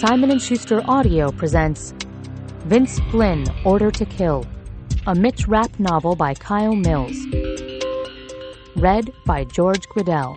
Simon & Schuster Audio presents Vince Flynn, Order to Kill, a Mitch Rapp novel by Kyle Mills. Read by George Gradell.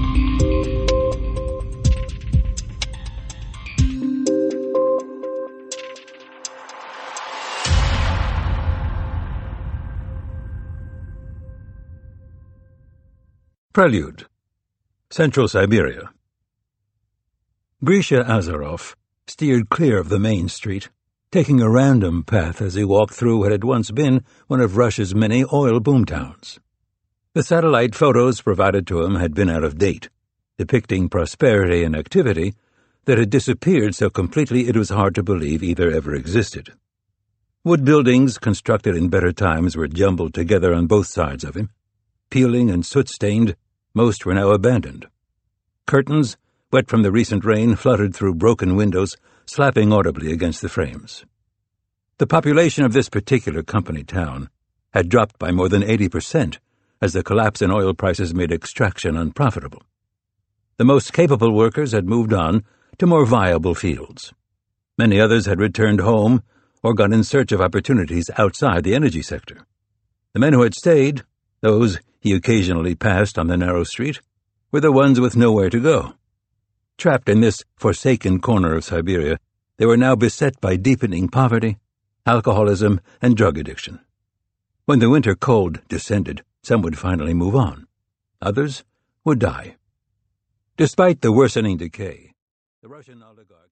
Prelude. Central Siberia. Grisha Azarov steered clear of the main street, taking a random path as he walked through what had once been one of Russia's many oil boomtowns. The satellite photos provided to him had been out of date, depicting prosperity and activity that had disappeared so completely it was hard to believe either ever existed. Wood buildings constructed in better times were jumbled together on both sides of him. Peeling and soot-stained, most were now abandoned. Curtains, wet from the recent rain, fluttered through broken windows, slapping audibly against the frames. The population of this particular company town had dropped by more than 80% as the collapse in oil prices made extraction unprofitable. The most capable workers had moved on to more viable fields. Many others had returned home or gone in search of opportunities outside the energy sector. The men who had stayed, those he occasionally passed on the narrow street, were the ones with nowhere to go. Trapped in this forsaken corner of Siberia, they were now beset by deepening poverty, alcoholism, and drug addiction. When the winter cold descended, some would finally move on. Others would die. Despite the worsening decay, the Russian oligarchs